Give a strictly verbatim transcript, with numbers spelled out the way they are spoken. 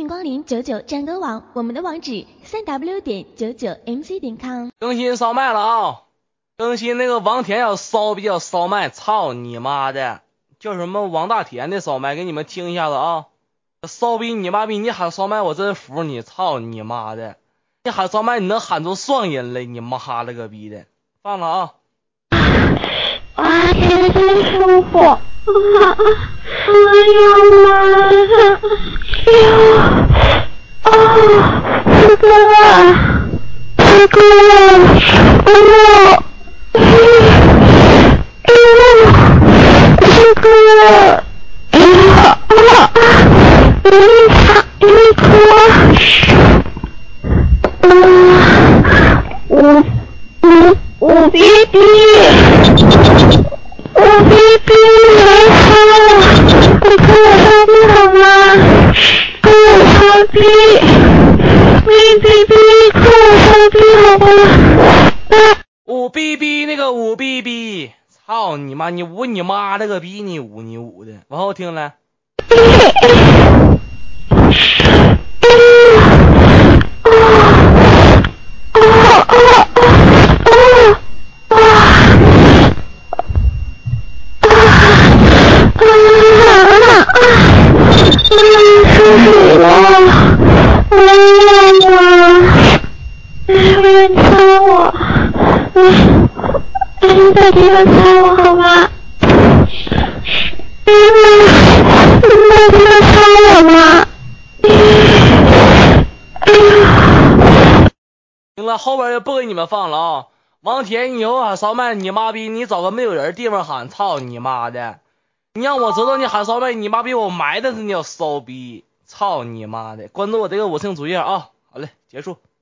迎光临九九战歌网，我们的网址三 w 点九九 m c 点 com。 更新烧麦了啊！更新那个王田要烧逼要烧麦，操你妈的！叫什么王大田的烧麦，给你们听一下子啊！烧逼你妈逼，你喊烧麦我真服你，操你妈的！你喊烧麦你能喊出双音来，你妈了个逼的！放了啊！ 哇，天真舒服！啊，哎呀妈呀！哟，啊，四哥，四哥，哦，哟，四哥，呀，啊，一场一颗，啊，我我我逼逼。我逼逼没操了，你跟我操逼好吗？跟我操逼，逼逼逼，跟我操逼好吗？ 五逼逼那个五逼逼，操你妈！你捂你妈了个逼！你捂你捂的，往后听来。 在地方猜我好吗？你在地方猜我吗？ 行了，后边就不给你们放了啊！王田，你以后喊烧麦，你妈逼，你找个没有人地方喊，操你妈的！你让我知道你喊烧麦，你妈逼我埋汰死你，要骚逼！操你妈的！关注我这个我姓主页啊！好嘞，结束。